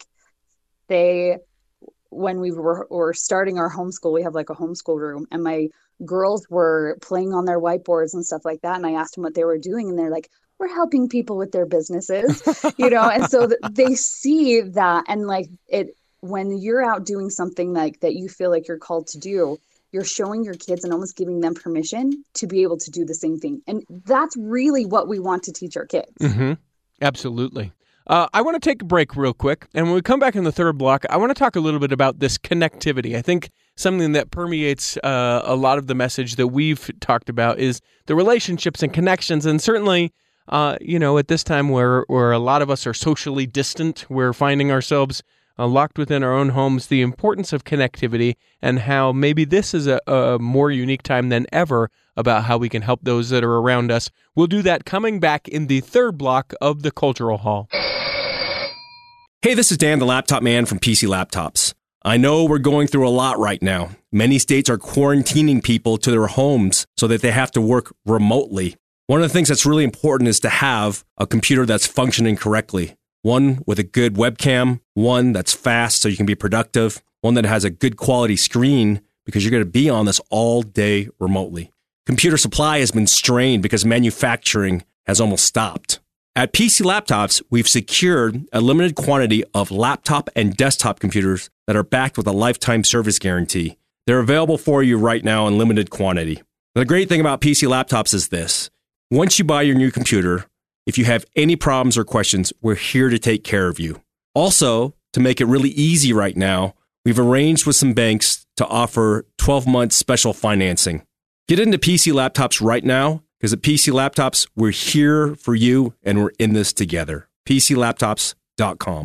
when we were starting our homeschool, we have like a homeschool room, and my girls were playing on their whiteboards and stuff like that. And I asked them what they were doing, and they're like, "We're helping people with their businesses," and so they see that. And like when you're out doing something like that, you feel like you're called to do, you're showing your kids and almost giving them permission to be able to do the same thing. And that's really what we want to teach our kids. Mm-hmm. Absolutely. I want to take a break real quick. And when we come back in the third block, I want to talk a little bit about this connectivity. I think something that permeates a lot of the message that we've talked about is the relationships and connections. And certainly, at this time where a lot of us are socially distant, we're finding ourselves locked within our own homes, the importance of connectivity and how maybe this is a more unique time than ever about how we can help those that are around us. We'll do that coming back in the third block of the Cultural Hall. Hey, this is Dan, the laptop man from PC Laptops. I know we're going through a lot right now. Many states are quarantining people to their homes so that they have to work remotely. One of the things that's really important is to have a computer that's functioning correctly. One with a good webcam, one that's fast so you can be productive, one that has a good quality screen because you're going to be on this all day remotely. Computer supply has been strained because manufacturing has almost stopped. At PC Laptops, we've secured a limited quantity of laptop and desktop computers that are backed with a lifetime service guarantee. They're available for you right now in limited quantity. The great thing about PC Laptops is this. Once you buy your new computer, if you have any problems or questions, we're here to take care of you. Also, to make it really easy right now, we've arranged with some banks to offer 12-month special financing. Get into PC Laptops right now, because at PC Laptops, we're here for you and we're in this together. PCLaptops.com.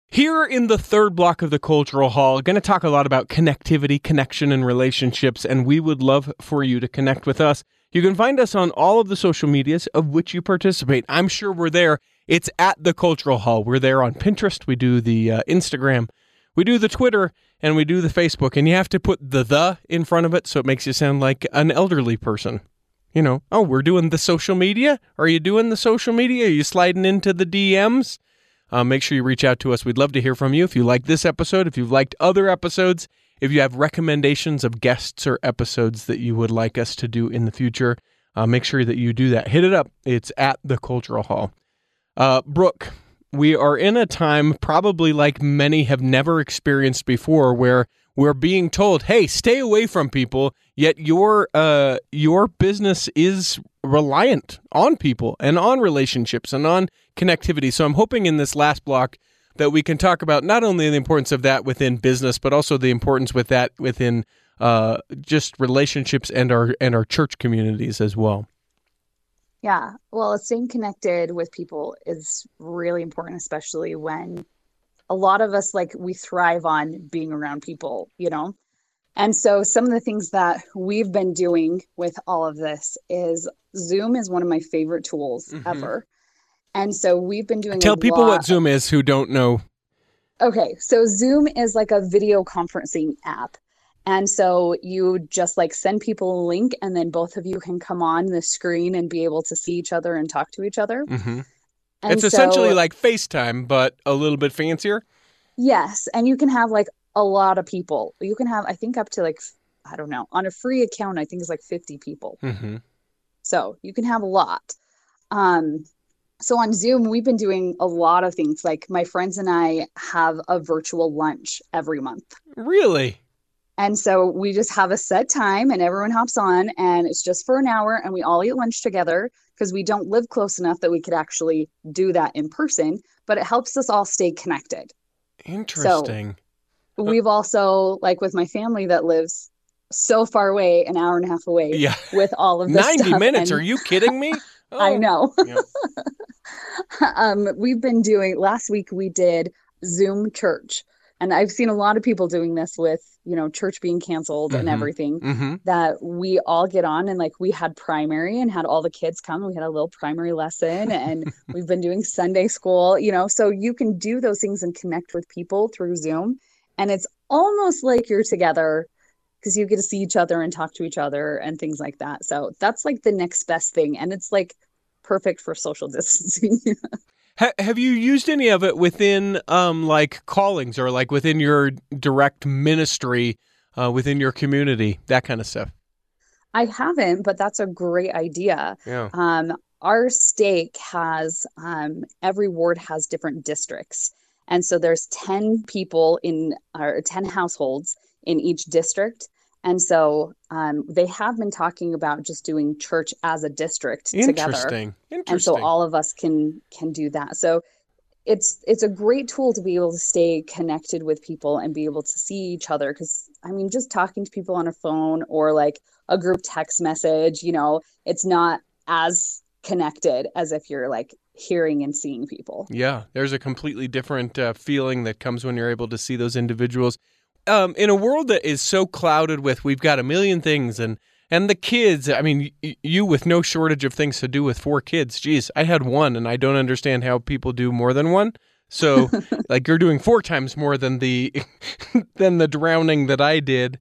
Here in the third block of the Cultural Hall, going to talk a lot about connectivity, connection, and relationships, and we would love for you to connect with us. You can find us on all of the social medias of which you participate. I'm sure we're there. It's at the Cultural Hall. We're there on Pinterest. We do the Instagram. We do the Twitter, and we do the Facebook. And you have to put the in front of it so it makes you sound like an elderly person. You know, oh, we're doing the social media? Are you doing the social media? Are you sliding into the DMs? Make sure you reach out to us. We'd love to hear from you. If you like this episode, if you've liked other episodes, if you have recommendations of guests or episodes that you would like us to do in the future, make sure that you do that. Hit it up. It's at the Cultural Hall. Brooke, we are in a time probably like many have never experienced before where we're being told, hey, stay away from people, yet your business is reliant on people and on relationships and on connectivity. So I'm hoping in this last block that we can talk about not only the importance of that within business, but also the importance with that within just relationships and our church communities as well. Yeah, well, staying connected with people is really important, especially when a lot of us, like, we thrive on being around people, you know? And so some of the things that we've been doing with all of this is Zoom is one of my favorite tools ever. And so we've been doing Tell people what Zoom is who don't know. Okay, so Zoom is like a video conferencing app. And so you just like send people a link and then both of you can come on the screen and be able to see each other and talk to each other. Mm-hmm. It's essentially like FaceTime, but a little bit fancier. Yes. And you can have like a lot of people. You can have, I think, up to like, I don't know, on a free account, I think it's like 50 people. Mm-hmm. So you can have a lot. So on Zoom, we've been doing a lot of things. Like my friends and I have a virtual lunch every month. Really? And so we just have a set time and everyone hops on and it's just for an hour and we all eat lunch together because we don't live close enough that we could actually do that in person, but it helps us all stay connected. Interesting. So we've also, like with my family that lives so far away, an hour and a half away with all of this 90 stuff. minutes. Are you kidding me? Oh. I know. Yeah. We've been doing, last week we did Zoom church. And I've seen a lot of people doing this with, you know, church being canceled and everything, that we all get on and like we had primary and had all the kids come. We had a little primary lesson and we've been doing Sunday school, you know, so you can do those things and connect with people through Zoom. And it's almost like you're together because you get to see each other and talk to each other and things like that. So that's like the next best thing. And it's like perfect for social distancing. Have you used any of it within like callings or like within your direct ministry, within your community, that kind of stuff? I haven't, but that's a great idea. Yeah. Our stake has, every ward has different districts. And so there's 10 people or 10 households in each district. And so they have been talking about just doing church as a district together. Interesting. And so all of us can do that. So it's a great tool to be able to stay connected with people and be able to see each other. Because, I mean, just talking to people on a phone or like a group text message, you know, it's not as connected as if you're like hearing and seeing people. Yeah, there's a completely different feeling that comes when you're able to see those individuals. In a world that is so clouded with, we've got a million things and the kids, I mean, you with no shortage of things to do with 4 kids. Geez, I had 1 and I don't understand how people do more than 1. So like you're doing 4 times more than the drowning that I did.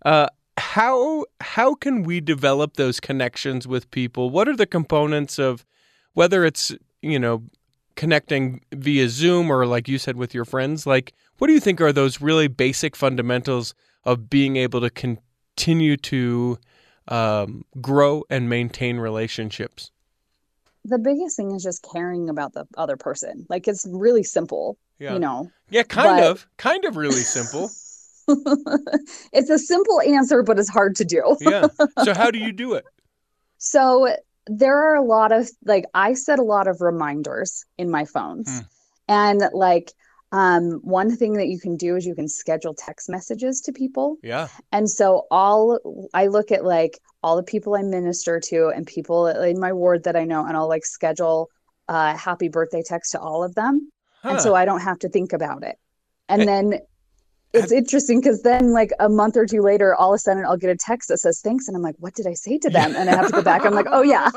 How can we develop those connections with people? What are the components of whether it's, you know, connecting via Zoom or like you said with your friends? Like, what do you think are those really basic fundamentals of being able to continue to grow and maintain relationships? The biggest thing is just caring about the other person. Like, it's really simple, you know? Yeah, kind of really simple. It's a simple answer, but it's hard to do. Yeah. So how do you do it? So there are a lot of, like, I set a lot of reminders in my phones. And like, one thing that you can do is you can schedule text messages to people. Yeah. And so I look at like all the people I minister to and people in my ward that I know, and I'll like schedule a happy birthday text to all of them. And so I don't have to think about it. And then it's interesting because then like a month or two later, all of a sudden I'll get a text that says thanks. And I'm like, what did I say to them? And I have to go back. I'm like, oh yeah.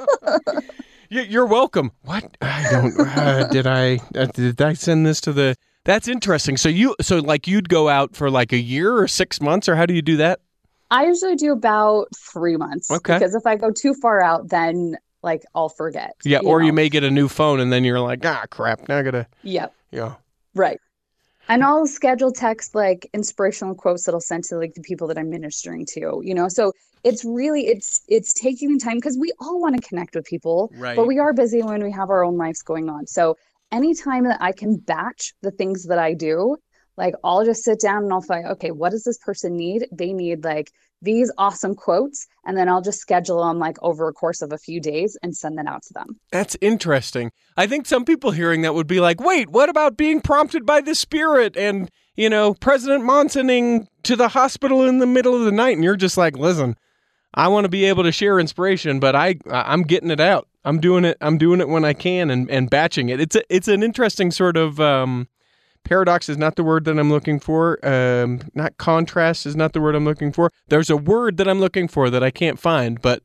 You're welcome. What? I don't, did I send this to the, that's interesting. So you'd go out for like a year or 6 months, or how do you do that? I usually do about 3 months. Okay. Because if I go too far out, then like I'll forget. Yeah. Or you may get a new phone and then you're like, crap. Now I gotta. Yep. Yeah. Right. And I'll schedule text like inspirational quotes that I'll send to like the people that I'm ministering to, so it's really, it's taking the time because we all want to connect with people, right. But we are busy when we have our own lives going on. So anytime that I can batch the things that I do, like I'll just sit down and I'll find, okay, what does this person need? They need like these awesome quotes. And then I'll just schedule them like over a course of a few days and send that out to them. That's interesting. I think some people hearing that would be like, wait, what about being prompted by the Spirit and, President Monsoning to the hospital in the middle of the night? And you're just like, listen, I want to be able to share inspiration, but I'm getting it out. I'm doing it when I can and batching it. It's an interesting sort of paradox is not the word that I'm looking for. Not contrast is not the word I'm looking for. There's a word that I'm looking for that I can't find, but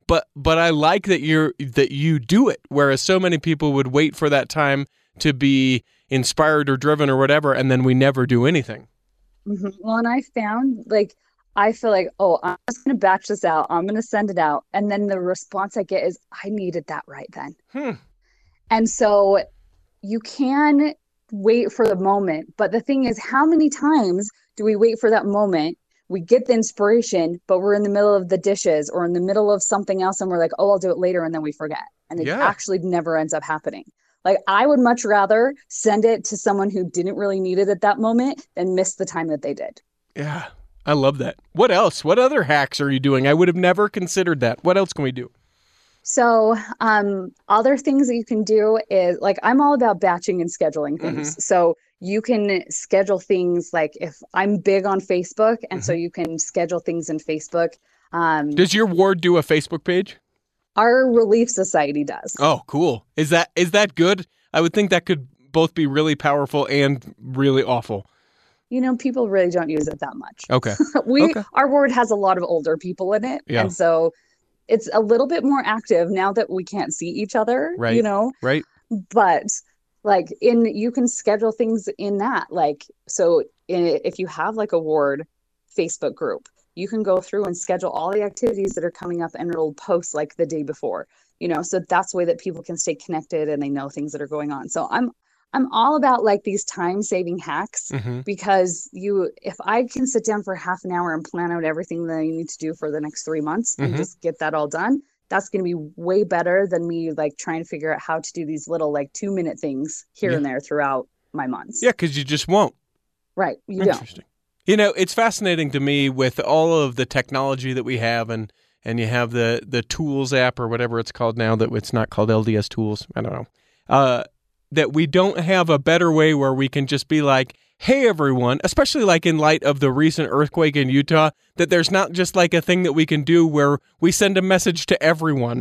I like that you do it, whereas so many people would wait for that time to be inspired or driven or whatever, and then we never do anything. Mm-hmm. Well, and I found I feel like, oh, I'm just going to batch this out. I'm going to send it out. And then the response I get is, I needed that right then. And so you can wait for the moment. But the thing is, how many times do we wait for that moment? We get the inspiration, but we're in the middle of the dishes or in the middle of something else. And we're like, oh, I'll do it later. And then we forget. And it actually never ends up happening. Like I would much rather send it to someone who didn't really need it at that moment than miss the time that they did. Yeah. I love that. What else? What other hacks are you doing? I would have never considered that. What else can we do? So other things that you can do is like, I'm all about batching and scheduling things. Mm-hmm. So you can schedule things like if I'm big on Facebook. And so you can schedule things in Facebook. Does your ward do a Facebook page? Our Relief Society does. Oh, cool. Is that good? I would think that could both be really powerful and really awful. People really don't use it that much. Okay. Our ward has a lot of older people in it. Yeah. And so it's a little bit more active now that we can't see each other, right. Right. But like you can schedule things in that. Like, so if you have like a ward Facebook group, you can go through and schedule all the activities that are coming up and it'll post like the day before, so that's the way that people can stay connected and they know things that are going on. So I'm all about like these time-saving hacks because if I can sit down for half an hour and plan out everything that I need to do for the next 3 months and just get that all done, that's going to be way better than me like trying to figure out how to do these little like 2-minute things here and there throughout my months. Yeah, because you just won't. Right. You Interesting. Don't. It's fascinating to me with all of the technology that we have and you have the Tools app or whatever it's called now, that it's not called LDS Tools. I don't know. That we don't have a better way where we can just be like, hey, everyone, especially like in light of the recent earthquake in Utah, that there's not just like a thing that we can do where we send a message to everyone,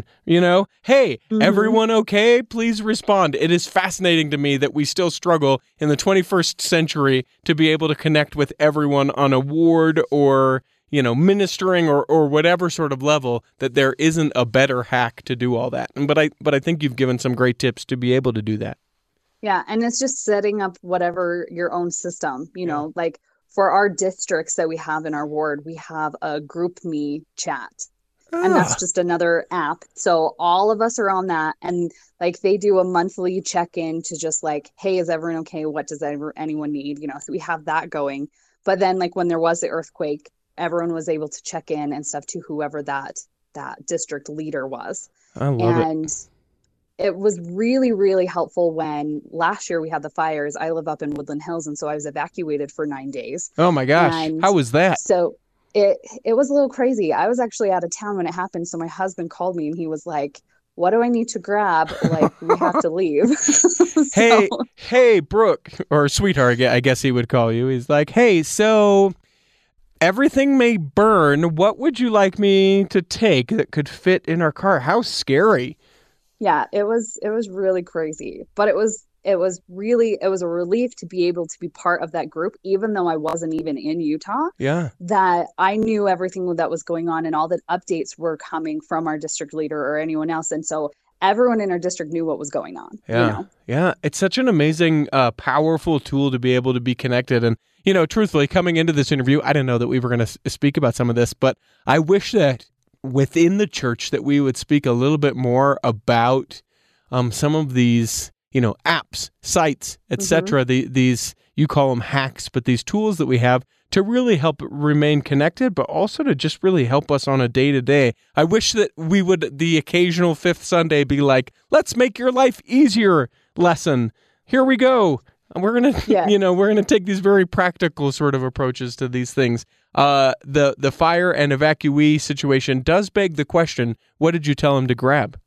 hey, everyone okay? Please respond. It is fascinating to me that we still struggle in the 21st century to be able to connect with everyone on a ward or, ministering or whatever sort of level, that there isn't a better hack to do all that. But I think you've given some great tips to be able to do that. Yeah. And it's just setting up whatever your own system, like for our districts that we have in our ward, we have a GroupMe chat and that's just another app. So all of us are on that. And like, they do a monthly check-in to just like, hey, is everyone okay? What does anyone need? So we have that going. But then like when there was the earthquake, everyone was able to check in and stuff to whoever that district leader was. I love it. It was really, really helpful when last year we had the fires. I live up in Woodland Hills, and so I was evacuated for 9 days. Oh my gosh. How was that? So it was a little crazy. I was actually out of town when it happened. So my husband called me and he was like, what do I need to grab? Like, we have to leave. Hey, Brooke, or sweetheart, I guess he would call you. He's like, hey, so everything may burn. What would you like me to take that could fit in our car? How scary. Yeah, it was really crazy, but it was it was a relief to be able to be part of that group, even though I wasn't even in Utah. Yeah. That I knew everything that was going on and all the updates were coming from our district leader or anyone else. And so everyone in our district knew what was going on. Yeah. You know? Yeah. It's such an amazing, powerful tool to be able to be connected. And, truthfully, coming into this interview, I didn't know that we were going to speak about some of this, but I wish that within the church that we would speak a little bit more about some of these, apps, sites, etc. These, you call them hacks, but these tools that we have to really help remain connected, but also to just really help us on a day-to-day. I wish that we would, the occasional fifth Sunday, be like, let's make your life easier lesson. Here we go. And we're going to, we're going to take these very practical sort of approaches to these things. The fire and evacuee situation does beg the question, what did you tell him to grab?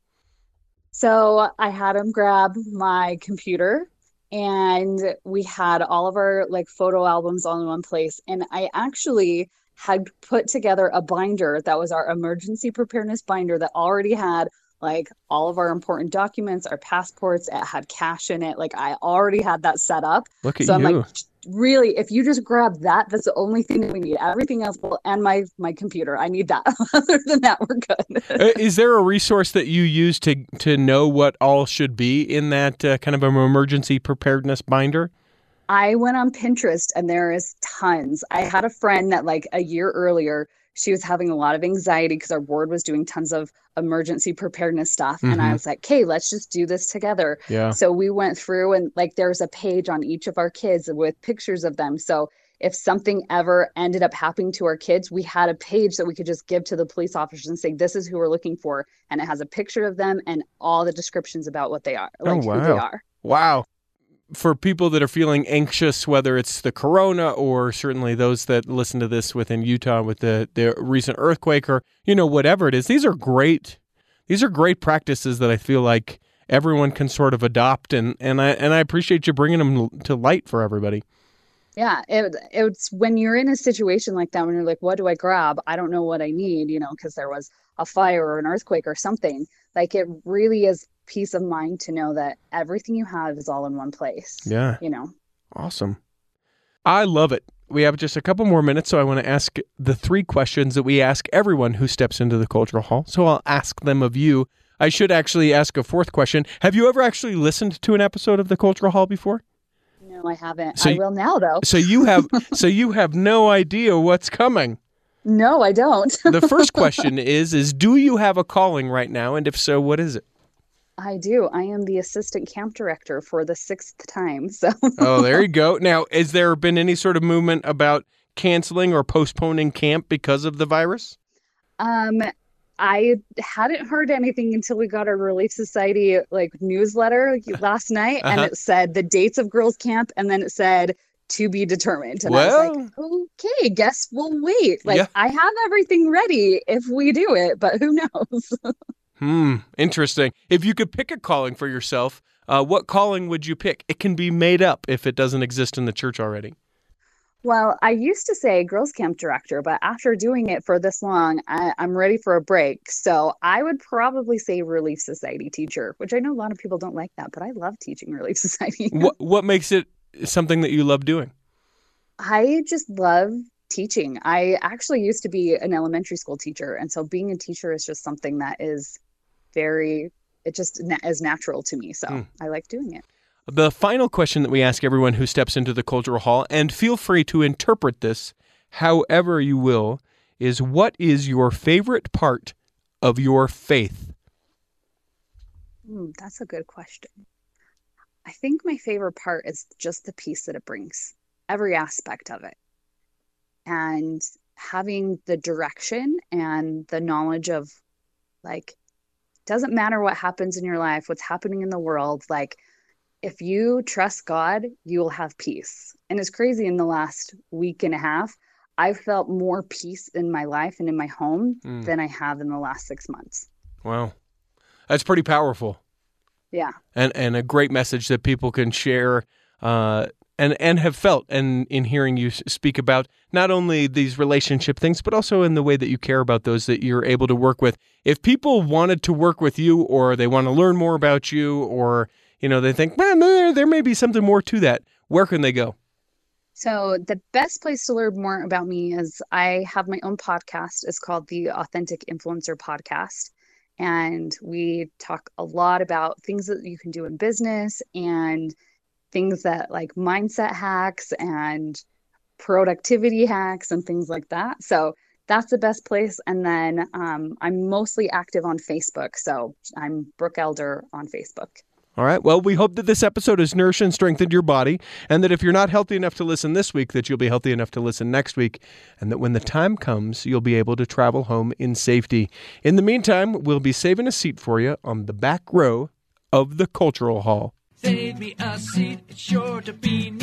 So I had him grab my computer, and we had all of our photo albums all in one place. And I actually had put together a binder that was our emergency preparedness binder that already had all of our important documents, our passports. It had cash in it. I already had that set up. Look at so you. I'm really, if you just grab that, that's the only thing that we need. Everything else, and my computer, I need that. Other than that, we're good. Is there a resource that you use to know what all should be in that kind of an emergency preparedness binder? I went on Pinterest, and there is tons. I had a friend that a year earlier, she was having a lot of anxiety because our board was doing tons of emergency preparedness stuff. And I was like, hey, let's just do this together. Yeah. So we went through, and there's a page on each of our kids with pictures of them. So if something ever ended up happening to our kids, we had a page that we could just give to the police officers and say, this is who we're looking for. And it has a picture of them and all the descriptions about what they are, who they are. Wow. For people that are feeling anxious, whether it's the corona or certainly those that listen to this within Utah with the recent earthquake or, whatever it is, these are great practices that I feel like everyone can sort of adopt. And I appreciate you bringing them to light for everybody. Yeah. It's when you're in a situation like that, when you're like, what do I grab? I don't know what I need, because there was a fire or an earthquake or something. It really is peace of mind to know that everything you have is all in one place. Yeah. Awesome. I love it. We have just a couple more minutes, so I want to ask the 3 questions that we ask everyone who steps into the Cultural Hall. So I'll ask them of you. I should actually ask a 4th question. Have you ever actually listened to an episode of the Cultural Hall before? No, I haven't. I will now, though. So you have no idea what's coming. No, I don't. The first question is do you have a calling right now? And if so, what is it? I do. I am the assistant camp director for the 6th time. So. Oh, there you go. Now, has there been any sort of movement about canceling or postponing camp because of the virus? I hadn't heard anything until we got our Relief Society newsletter last night, and it said the dates of girls' camp, and then it said to be determined. And I was like, okay, guess we'll wait. I have everything ready if we do it, but who knows? Interesting. If you could pick a calling for yourself, what calling would you pick? It can be made up if it doesn't exist in the church already. Well, I used to say girls' camp director, but after doing it for this long, I'm ready for a break. So I would probably say Relief Society teacher, which I know a lot of people don't like that, but I love teaching Relief Society. What makes it something that you love doing? I just love teaching. I actually used to be an elementary school teacher. And so being a teacher is just something that is it just is natural to me. So I like doing it. The final question that we ask everyone who steps into the Cultural Hall, and feel free to interpret this however you will, is what is your favorite part of your faith? That's a good question. I think my favorite part is just the peace that it brings, every aspect of it. And having the direction and the knowledge of doesn't matter what happens in your life, what's happening in the world, if you trust God, you will have peace. And it's crazy, in the last week and a half, I've felt more peace in my life and in my home than I have in the last 6 months. Wow. That's pretty powerful. Yeah. And a great message that people can share and have felt and in hearing you speak about not only these relationship things, but also in the way that you care about those that you're able to work with. If people wanted to work with you, or they want to learn more about you, or they think, man, there may be something more to that, where can they go? So the best place to learn more about me is I have my own podcast. It's called the Authentic Influencer Podcast. And we talk a lot about things that you can do in business and things that like mindset hacks and productivity hacks and things like that. So that's the best place. And then I'm mostly active on Facebook. So I'm Brooke Elder on Facebook. All right. Well, we hope that this episode has nourished and strengthened your body, and that if you're not healthy enough to listen this week, that you'll be healthy enough to listen next week, and that when the time comes, you'll be able to travel home in safety. In the meantime, we'll be saving a seat for you on the back row of the Cultural Hall. Save me a seat, it's sure to be